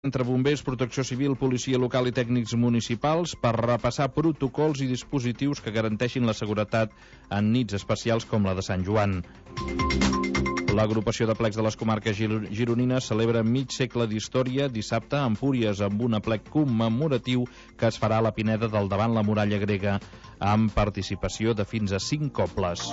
entre bombers, protecció civil, policia local i tècnics municipals per repassar protocols i dispositius que garanteixin la seguretat en nits especials com la de Sant Joan. L'agrupació de plecs de les comarques gironines celebra mig segle d'història dissabte a Empúries amb un aplec commemoratiu que es farà a la Pineda del davant la muralla grega amb participació de fins a 5 cobles.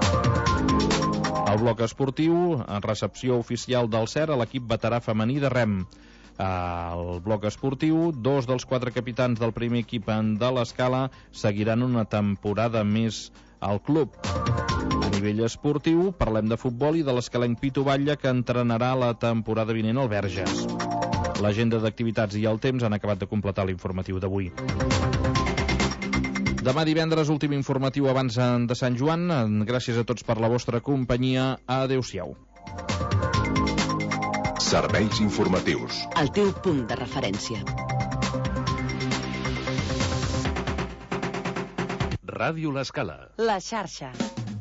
El bloc esportiu, en recepció oficial del CER a l'equip veterà femení de rem. Al bloc esportiu, 2 dels 4 capitans del primer equip de l'Escala seguiran una temporada més al club. A nivell esportiu, parlem de futbol i de l'escalenc Pitu Batlle, que entrenarà la temporada vinent al Verges. L'agenda d'activitats i el temps han acabat de completar l'informatiu d'avui. Demà divendres, últim informatiu abans de Sant Joan. Gràcies a tots per la vostra companyia. Adéu-siau. Serveis informatius. El teu punt de referència. Ràdio L'Escala. La xarxa.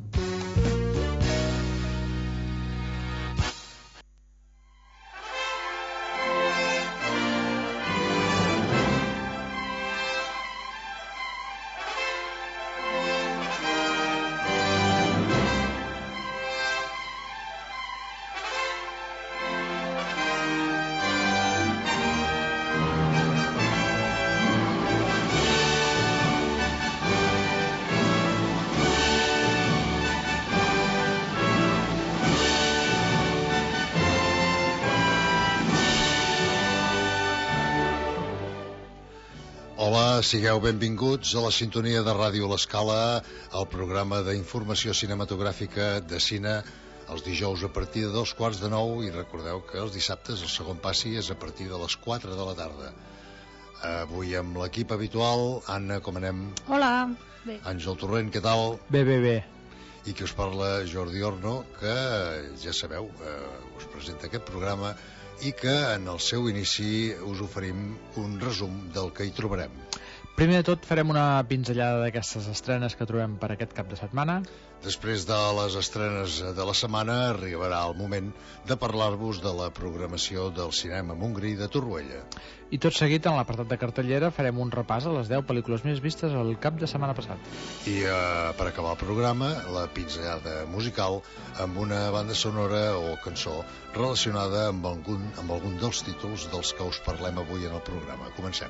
Sigueu benvinguts a la sintonia de Ràdio L'Escala, el programa d'informació cinematogràfica de cine, els dijous a partir de 8:45, i recordeu que els dissabtes el segon passi és a partir de les 4 de la tarda. Avui amb l'equip habitual. Anna, com anem? Hola, bé. Àngel Torrent, què tal? Bé. I qui us parla, Jordi Orno, que ja sabeu, us presenta aquest programa i que en el seu inici us oferim un resum del que hi trobarem. Primer de tot farem una pinzellada d'aquestes estrenes que trobem per aquest cap de setmana. Després de les estrenes de la setmana arribarà el moment de parlar-vos de la programació del cinema Montgrí de Torroella. I tot seguit, en l'apartat de cartellera, farem un repàs a les 10 pel·lícules més vistes el cap de setmana passat. I per acabar el programa, la pinzellada musical amb una banda sonora o cançó relacionada amb algun dels títols dels que us parlem avui en el programa. Comencem.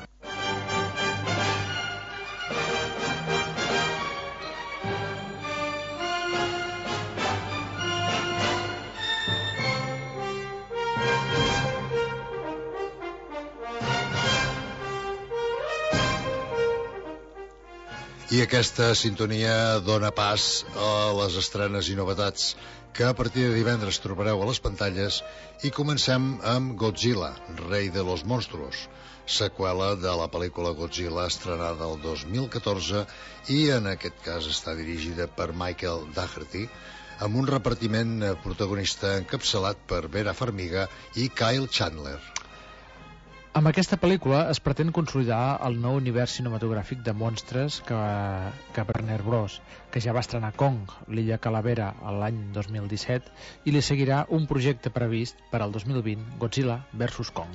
I aquesta sintonia dona pas a les estrenes i novetats que a partir de divendres trobareu a les pantalles, i comencem amb Godzilla, rei de los monstruos, seqüela de la pel·lícula Godzilla estrenada el 2014 i en aquest cas està dirigida per Michael Dougherty, amb un repartiment protagonista encapçalat per Vera Farmiga i Kyle Chandler. Amb aquesta pel·lícula es pretén consolidar el nou univers cinematogràfic de monstres que Warner Bros., que ja va estrenar Kong, l'illa Calavera, l'any 2017, i li seguirà un projecte previst per al 2020, Godzilla vs. Kong.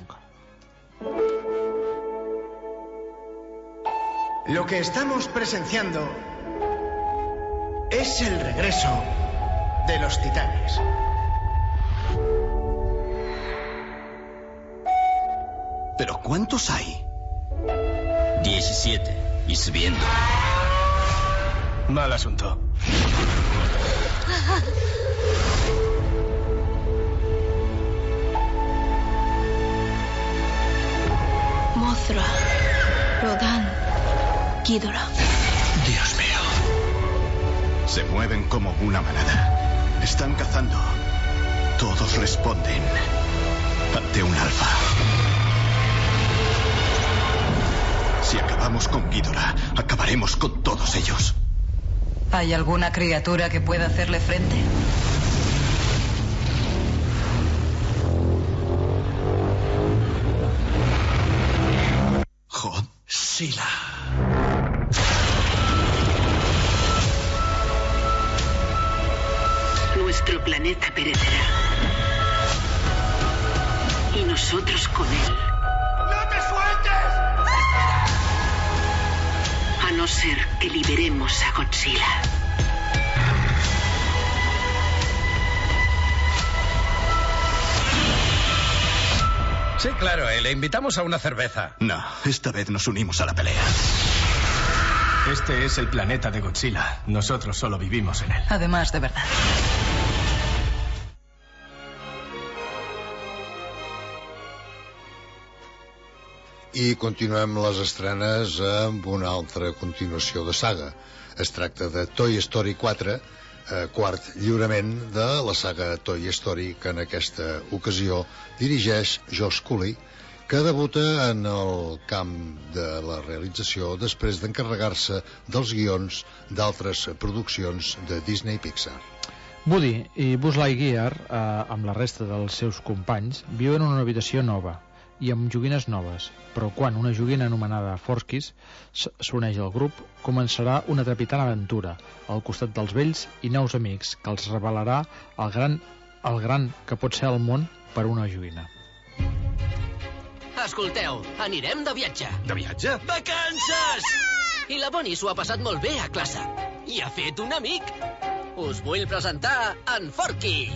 Lo que estamos presenciando es el regreso de los titanes. ¿Pero cuántos hay? 17 y subiendo. Mal asunto. Mothra, Rodan, Ghidorah. Dios mío. Se mueven como una manada. Están cazando. Todos responden ante un alfa. Si acabamos con Ghidorah, acabaremos con todos ellos. ¿Hay alguna criatura que pueda hacerle frente? Godzilla. Nuestro planeta perecerá. Y nosotros nosotros con él. ¡No te sueltes! A no ser que liberemos a Godzilla. Sí, claro, le invitamos a una cerveza. No, esta vez nos unimos a la pelea. Este es el planeta de Godzilla. Nosotros solo vivimos en él. Además, de verdad. I continuem les estrenes amb una altra continuació de saga. Es tracta de Toy Story 4, quart lliurament de la saga Toy Story, que en aquesta ocasió dirigeix Josh Cooley, que debuta en el camp de la realització després d'encarregar-se dels guions d'altres produccions de Disney Pixar. Woody i Buzz Lightyear, amb la resta dels seus companys, viuen en una habitació nova i amb joguines noves, però quan una joguina anomenada Forskis s'uneix al grup, començarà una trepitant aventura al costat dels vells i nous amics que els revelarà el gran que pot ser el món per una joguina. Escolteu, anirem de viatge. De viatge? Vacances! I la Bonnie s'ho ha passat molt bé a classe. I ha fet un amic. Us vull presentar en Forky.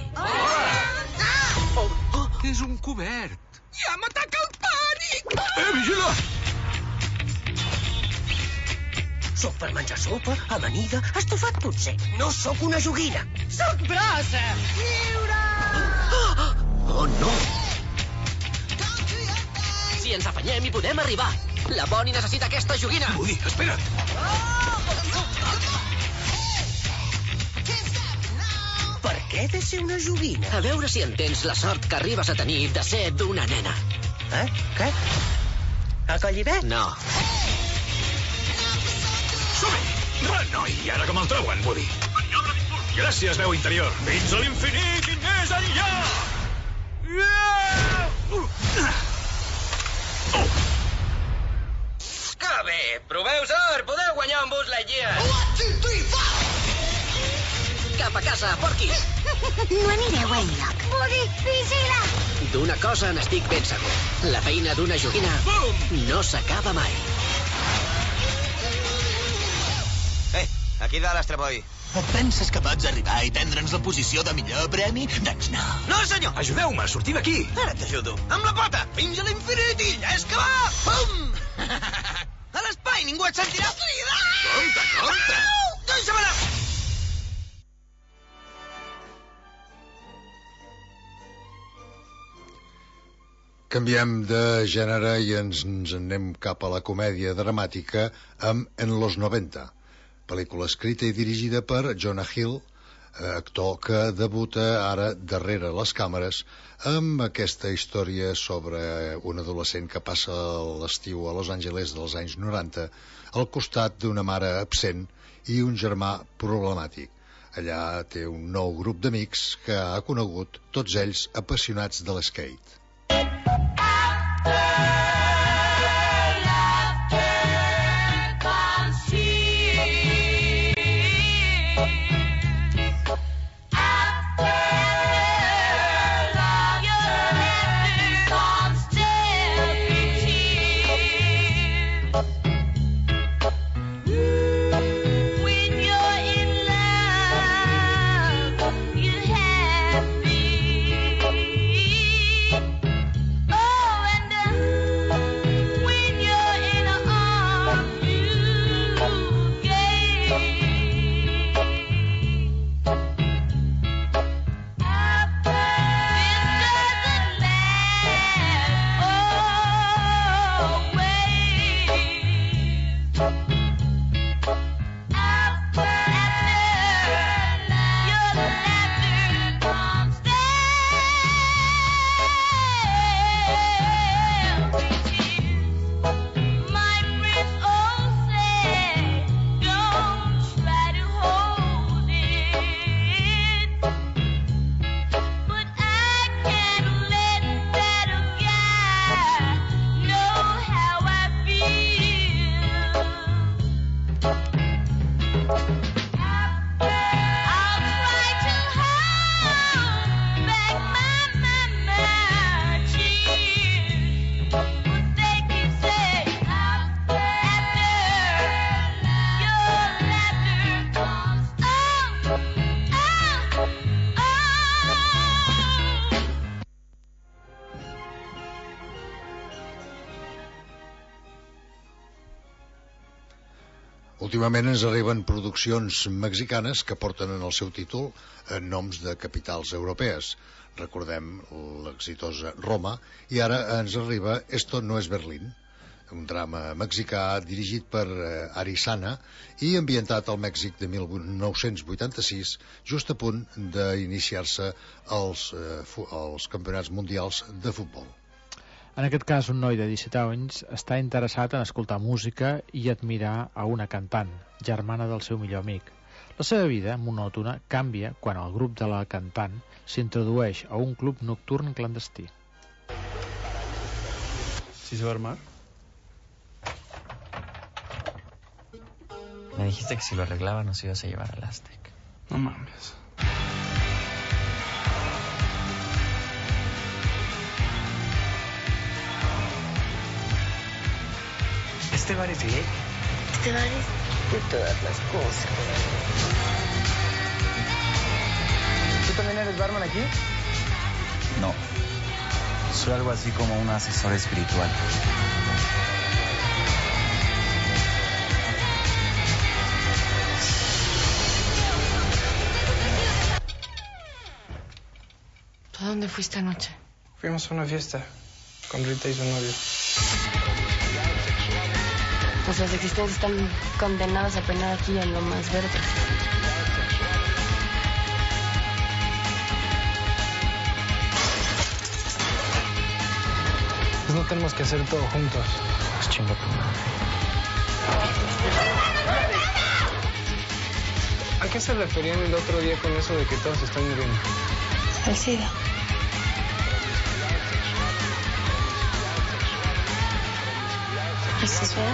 És un cobert. Ja m'ataca el pànic! Vigila! Soc per menjar sopa, amanida, estofat potser. No sóc una joguina. Soc brossa! Lliure! Oh, no! Si ens afanyem hi podem arribar. La Bonnie necessita aquesta joguina. Woody, espera't! Per què he de ser una joguina? A veure si entens la sort que arribes a tenir de ser d'una nena. Què? A Collibet? No. Som-hi! Renoi! I ara com el troben, Woody? Maniobra d'impuls! Gràcies, veu interior! Fins a l'infinit i més enllà! Que bé! Proveu sort! Podeu guanyar un Buzz Lightyear! 1, 2, 3, 4! Cap a casa, Forky! No anireu enlloc. Woody, vigila! D'una cosa n'estic ben segur. La feina d'una joguina no s'acaba mai. Aquí dalt, Astraboi. Et penses que pots arribar i prendre'ns la posició de millor premi? Doncs no. No, senyor! Ajudeu-me a sortir d'aquí! Ara t'ajudo. Amb la pota! Fins a l'infinit i ja és que va! Pum! A l'espai ningú et sentirà cridar! Compte! Deixa'm anar! Canviem de gènere i ens anem cap a la comèdia dramàtica amb En los 90, pel·lícula escrita i dirigida per Jonah Hill, actor que debuta ara darrere les càmeres amb aquesta història sobre un adolescent que passa l'estiu a Los Angeles dels anys 90 al costat d'una mare absent i un germà problemàtic. Allà té un nou grup d'amics que ha conegut, tots ells apassionats de l'skate. Últimament ens arriben produccions mexicanes que porten en el seu títol noms de capitals europees. Recordem l'exitosa Roma, i ara ens arriba Esto no es Berlín, un drama mexicà dirigit per Arizana i ambientat al Mèxic de 1986, just a punt d'iniciar-se els campionats mundials de futbol. En aquest cas, un noi de 17 anys està interessat en escoltar música i admirar a una cantant, germana del seu millor amic. La seva vida, monòtona, canvia quan el grup de la cantant s'introdueix a un club nocturn clandestí. ¿Sí se va a armar? Me dijiste que si lo arreglaba nos ibas a llevar al Aztec. No mames. Este bar es gay. Este bar es de todas las cosas. ¿Tú también eres barman aquí? No. Soy algo así como un asesor espiritual. ¿A dónde fuiste anoche? Fuimos a una fiesta con Rita y su novio. Nuestras existencias están condenadas a penar aquí en lo más verde. Pues no tenemos que hacer todo juntos. Pues chinga tu madre. ¿A qué se referían el otro día con eso de que todos están muriendo? Al SIDA. ¿Estás bien?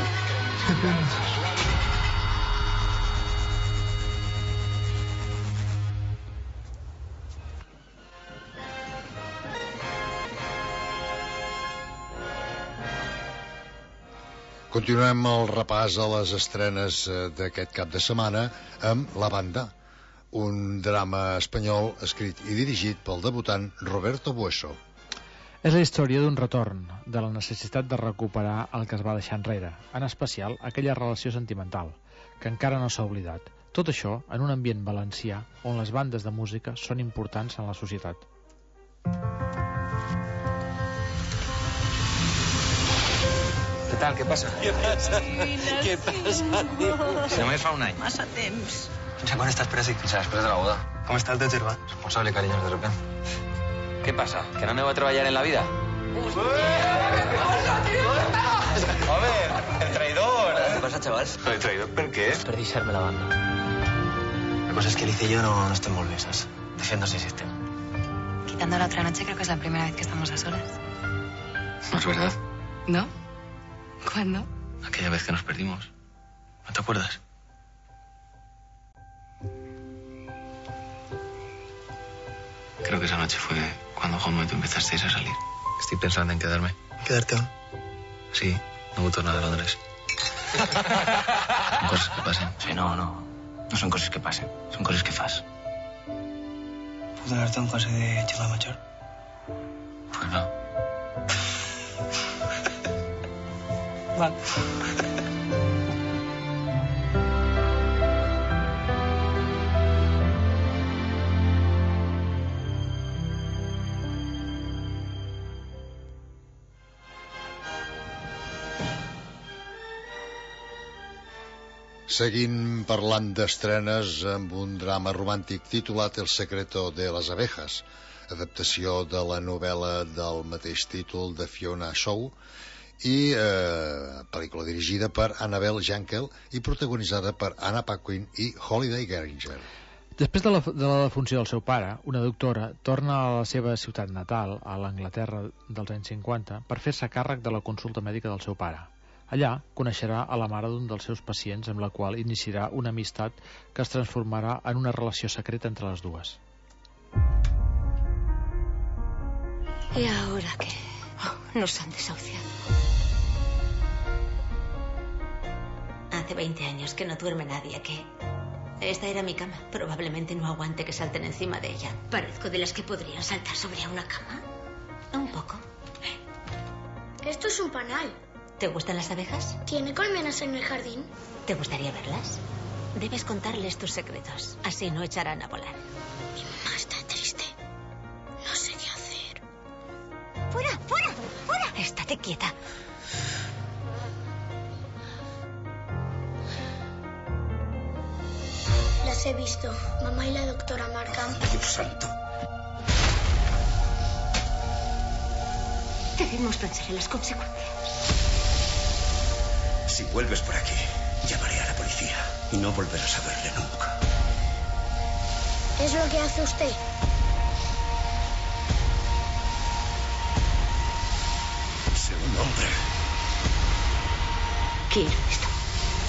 Continuem el repàs a les estrenes d'aquest cap de setmana amb La Banda, un drama espanyol escrit i dirigit pel debutant Roberto Bueso. És la història d'un retorn, de la necessitat de recuperar el que es va deixar enrere, en especial aquella relació sentimental, que encara no s'ha oblidat. Tot això en un ambient valencià on les bandes de música són importants en la societat. ¿Qué tal? ¿Qué pasa? ¿Qué pasa? ¿Qué pasa, tío? Si només fa un any. Massa temps. Fins quan estàs presa? Fins després de la boda. ¿Cómo está el de germà? Responsable, cariños, de repente. ¿Qué pasa? ¿Que no aneu a treballar en la vida? Joder, el traidor. ¿Qué pasa, chavals? ¿El traidor per qué? Per deixar-me la banda. La cosa es que Alicia y yo no estem molt bé, ¿sabes? Defiendo ese sistema. Quitando la otra noche, creo que es la primera vez que estamos a solas. No es verdad. ¿No? ¿Cuándo? Aquella vez que nos perdimos. ¿No te acuerdas? Creo que esa noche fue cuando Juanma y tú empezasteis a salir. Estoy pensando en quedarme. ¿Quedarte aún? Sí, no voy a tornar a Londres. Son cosas que pasen. Sí, no. No son cosas que pasen. Son cosas que fas. ¿Puedo darte un clase de Xela Major? Pues no. Vale. Seguim parlant d'estrenes amb un drama romàntic titulat El secreto de las abejas, adaptació de la novel·la del mateix títol de Fiona Shaw i pel·lícula dirigida per Annabelle Jankel i protagonitzada per Anna Paquin i Holliday Geringer. Després de la defunció del seu pare, una doctora torna a la seva ciutat natal, a l'Anglaterra dels anys 50, per fer-se càrrec de la consulta mèdica del seu pare. Allà coneixerà a la mare d'un dels seus pacients amb la qual iniciarà una amistat que es transformarà en una relació secreta entre les dues. ¿Y ahora qué? Nos han desahuciado. Hace 20 años que no duerme nadie aquí. Esta era mi cama. Probablemente no aguante que salten encima de ella. ¿Parezco de las que podrían saltar sobre una cama? Un poco. Esto es un panal. ¿Te gustan las abejas? ¿Tiene colmenas en el jardín? ¿Te gustaría verlas? Debes contarles tus secretos. Así no echarán a volar. Mi mamá está triste. No sé qué hacer. ¡Fuera, fuera, fuera! Estate quieta. Las he visto. Mamá y la doctora Markham. Dios santo. Debemos pensar en las consecuencias. Si vuelves por aquí, llamaré a la policía y no volverás a verle nunca. ¿Qué es lo que hace usted? Sé un hombre. ¿Quién es tú?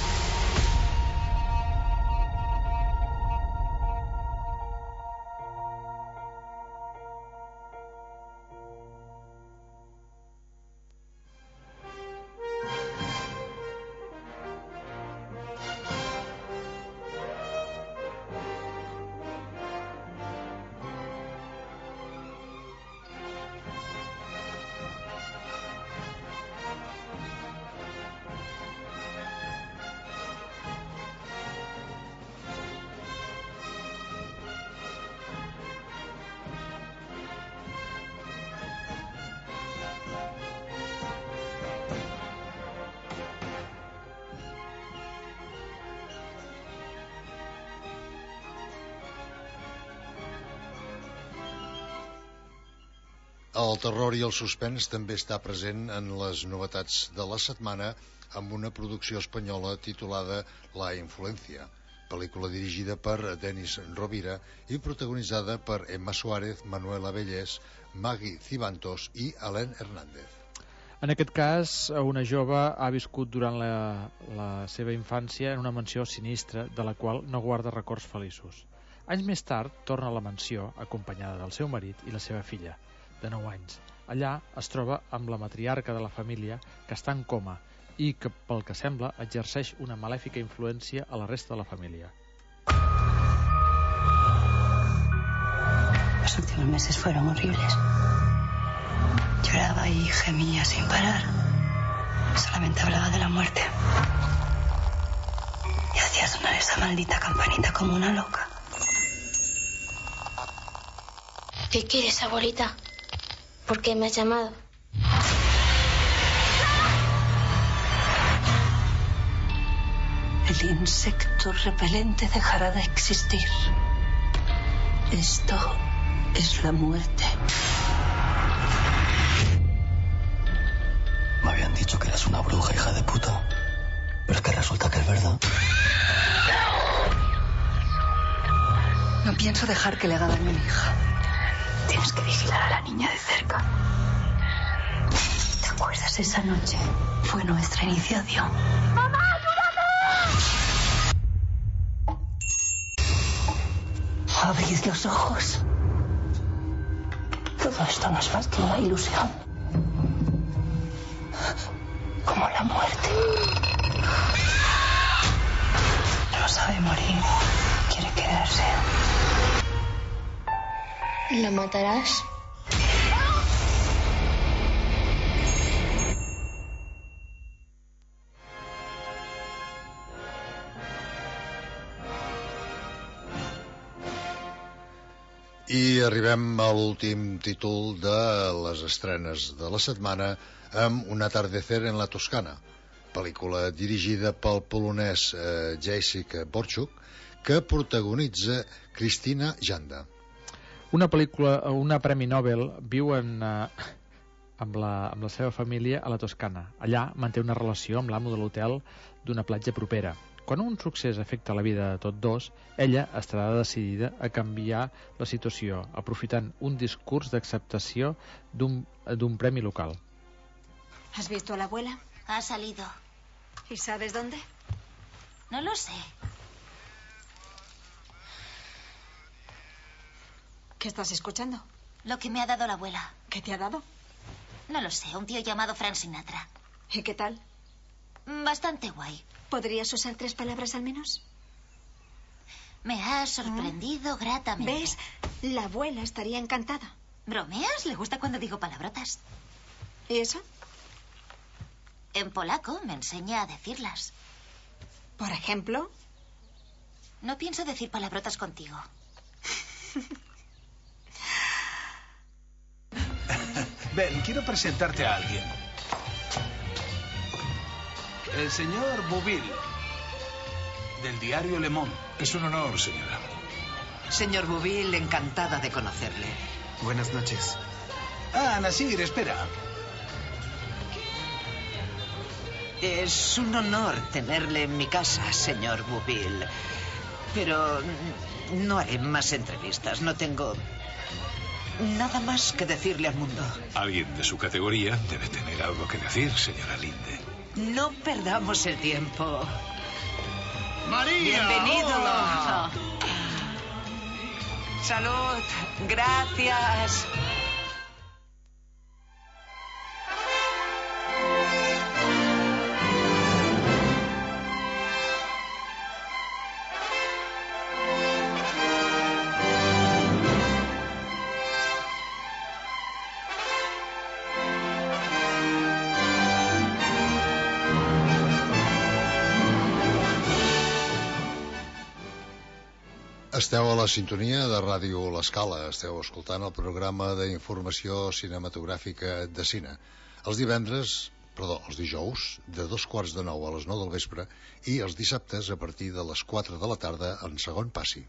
El terror i el suspens també està present en les novetats de la setmana amb una producció espanyola titulada La Influencia, pel·lícula dirigida per Denis Rovira i protagonitzada per Emma Suárez, Manuela Bellés, Maggie Cibantos i Alain Hernández. En aquest cas, una jove ha viscut durant la seva infància en una mansió sinistra de la qual no guarda records feliços. Anys més tard, torna a la mansió acompanyada del seu marit i la seva filla, de 9 anys. Allà es troba amb la matriarca de la família, que està en coma i que, pel que sembla, exerceix una malèfica influència a la resta de la família. Los últimos meses fueron horribles. Lloraba y gemía sin parar. Solamente hablaba de la muerte. Y hacía sonar esa maldita campanita como una loca. ¿Qué quieres, abuelita? ¿Por qué me has llamado? El insecto repelente dejará de existir. Esto es la muerte. Me habían dicho que eras una bruja, hija de puta. Pero es que resulta que es verdad. No pienso dejar que le haga daño a mi hija. Tienes que vigilar a la niña de cerca. ¿Te acuerdas esa noche? Fue nuestra iniciación. ¡Mamá, ayúdame! Abrid los ojos. Todo esto no es más que una ilusión. Como la muerte. No sabe morir. Quiere quedarse. ¿La matarás? I arribem a l'últim títol de les estrenes de la setmana amb Un atardecer en la Toscana, pel·lícula dirigida pel polonès Jacek Borczuk, que protagonitza Cristina Janda. Una premi Nobel viu amb la seva família a la Toscana. Allà manté una relació amb l'amo de l'hotel d'una platja propera. Quan un succés afecta la vida de tots dos, ella estarà decidida a canviar la situació, aprofitant un discurs d'acceptació d'un premi local. ¿Has visto a la abuela? Ha salido. ¿Y sabes dónde? No lo sé. ¿Qué estás escuchando? Lo que me ha dado la abuela. ¿Qué te ha dado? No lo sé, un tío llamado Frank Sinatra. ¿Y qué tal? Bastante guay. ¿Podrías usar 3 palabras al menos? Me ha sorprendido gratamente. ¿Ves? La abuela estaría encantada. ¿Bromeas? Le gusta cuando digo palabrotas. ¿Y eso? En polaco me enseña a decirlas. ¿Por ejemplo? No pienso decir palabrotas contigo. Ven, quiero presentarte a alguien. El señor Bouville, del diario Le Monde. Es un honor, señora. Señor Bouville, encantada de conocerle. Buenas noches. Ah, Nasir, espera. Es un honor tenerle en mi casa, señor Bouville. Pero no haré más entrevistas. No tengo nada más que decirle al mundo. Alguien de su categoría debe tener algo que decir, señora Linde. No perdamos el tiempo. ¡María! Bienvenido. ¡Hola! Salud. Gracias. Esteu a la sintonia de Ràdio L'Escala. Esteu escoltant el programa d'informació cinematogràfica de cine. Els dijous, de 8:45 a les 9 del vespre, i els dissabtes a partir de les 4 de la tarda en segon passi.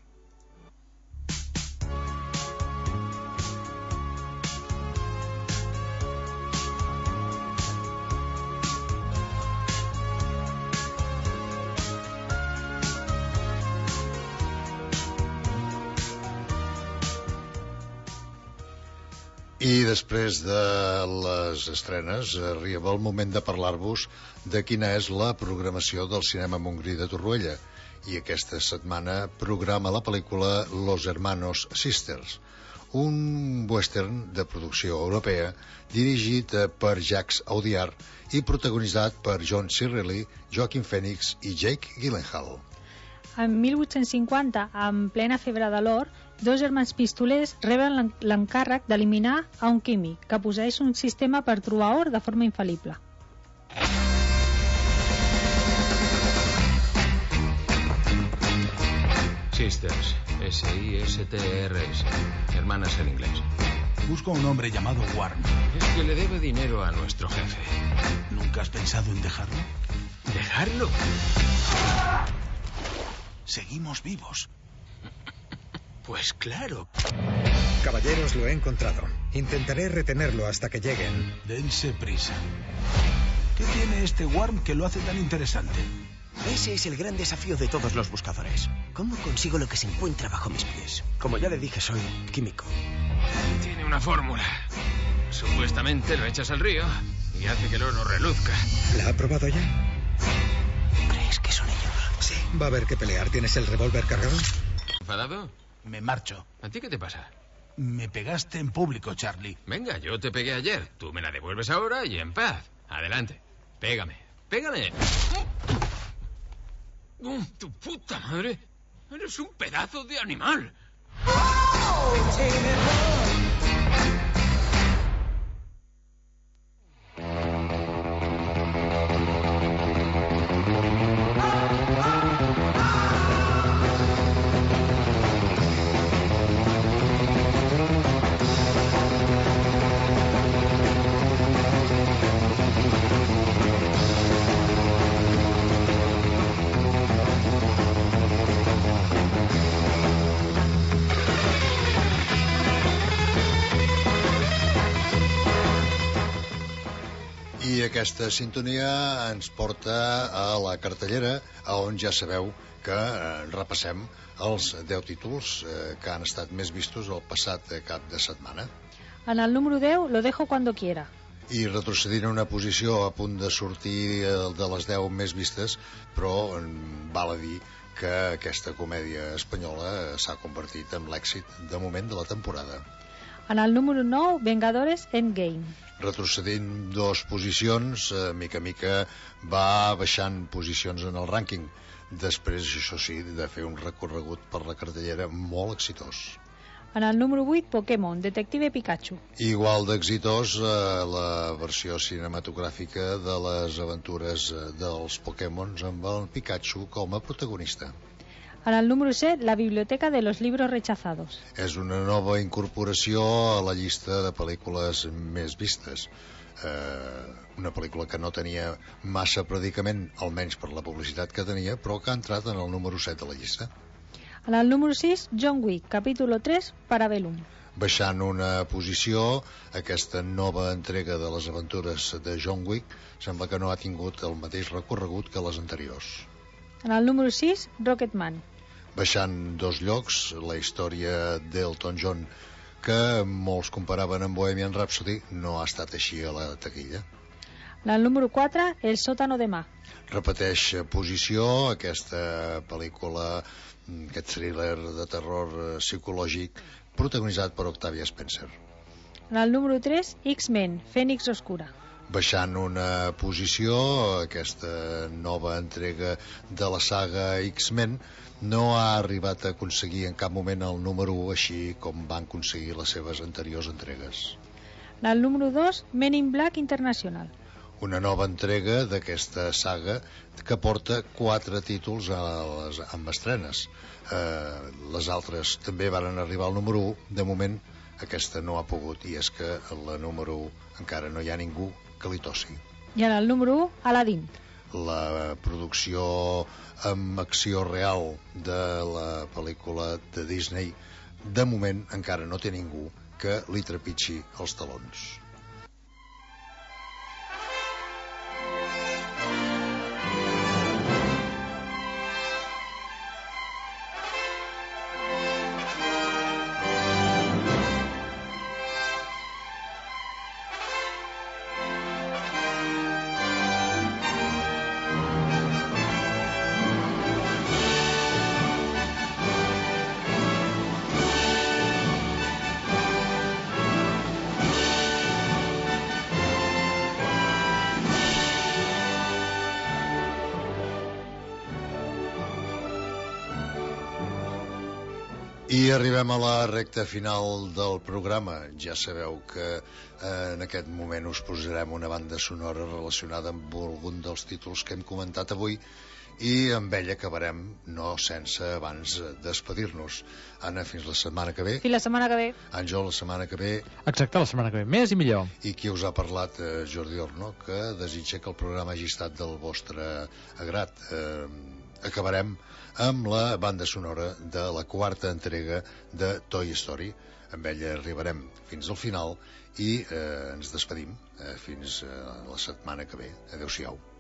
I després de les estrenes arriba el moment de parlar-vos de quina és la programació del Cinema Montgrí de Torroella. I aquesta setmana programa la pel·lícula Los Hermanos Sisters, un western de producció europea dirigit per Jacques Audiard i protagonitzat per John C. Reilly, Joaquin Phoenix i Jake Gyllenhaal. En 1850, en plena febre de l'or, dos germans pistolers reben l'encàrrec d'eliminar a un químic que posseeix un sistema per trobar or de forma infal·lible. Sisters, S-I-S-T-R-S, hermanas en inglés. Busco a un hombre llamado Warren. Es que le debe dinero a nuestro jefe. ¿Nunca has pensado en dejarlo? ¿Dejarlo? Seguimos vivos. Pues claro. Caballeros, lo he encontrado. Intentaré retenerlo hasta que lleguen. Dense prisa. ¿Qué tiene este Worm que lo hace tan interesante? Ese es el gran desafío de todos los buscadores. ¿Cómo consigo lo que se encuentra bajo mis pies? Como ya le dije, soy químico. Tiene una fórmula. Supuestamente lo echas al río y hace que el oro reluzca. ¿La ha probado ya? ¿Crees que son ellos? Sí. Va a haber que pelear. ¿Tienes el revólver cargado? ¿Enfadado? Me marcho. ¿A ti qué te pasa? Me pegaste en público, Charlie. Venga, yo te pegué ayer. Tú me la devuelves ahora y en paz. Adelante. Pégame. ¡Pégame! ¡Tu puta madre! ¡Eres un pedazo de animal! I aquesta sintonia ens porta a la cartellera, on ja sabeu que repassem els 10 títols que han estat més vistos el passat cap de setmana. En el número 10, Lo dejo cuando quiera. I retrocedint a una posició a punt de sortir de les 10 més vistes, però val a dir que aquesta comèdia espanyola s'ha convertit en l'èxit de moment de la temporada. En el número 9, Vengadores Endgame. Retrocedint 2 posicions, mica a mica va baixant posicions en el rànquing, després, això sí, de fer un recorregut per la cartellera molt exitós. En el número 8, Pokémon, Detective Pikachu. Igual d'exitós la versió cinematogràfica de les aventures dels Pokémons amb el Pikachu com a protagonista. En el número 7, La Biblioteca de los Libros Rechazados. És una nova incorporació a la llista de pel·lícules més vistes. Una pel·lícula que no tenia massa predicament, almenys per la publicitat que tenia, però que ha entrat en el número 7 de la llista. En el número 6, John Wick, capítulo 3, Parabellum. Baixant una posició, aquesta nova entrega de les aventures de John Wick sembla que no ha tingut el mateix recorregut que les anteriors. En el número 6, Rocketman. Baixant 2 llocs, la història d'Elton John, que molts comparaven amb Bohemian Rhapsody, no ha estat així a la taquilla. En el número 4, El sótano de Ma. Repeteix posició aquesta pel·lícula, aquest thriller de terror psicològic protagonitzat per Octavia Spencer. En el número 3, X-Men, Fènix Oscura. Baixant una posició, aquesta nova entrega de la saga X-Men no ha arribat a aconseguir en cap moment el número 1, així com van aconseguir les seves anteriors entregues. En el número 2, Men in Black International. Una nova entrega d'aquesta saga que porta 4 títols amb estrenes. Les altres també van arribar al número 1. De moment aquesta no ha pogut, i és que a la número 1 encara no hi ha ningú que li tossi. I en el número 1, Aladdin. La producció amb acció real de la pel·lícula de Disney de moment encara no té ningú que li trepitgi els talons. I arribem a la recta final del programa. Ja sabeu que en aquest moment us posarem una banda sonora relacionada amb algun dels títols que hem comentat avui, i amb ella acabarem, no sense abans despedir-nos. Anna, fins la setmana que ve. Fins la setmana que ve. Àngel, la setmana que ve. Exacte, la setmana que ve. Més i millor. I qui us ha parlat? Jordi Orno, que desitja que el programa hagi estat del vostre agrat. Acabarem amb la banda sonora de la 4a entrega de Toy Story. Amb ella arribarem fins al final i ens despedim fins la setmana que ve. Adéu-siau.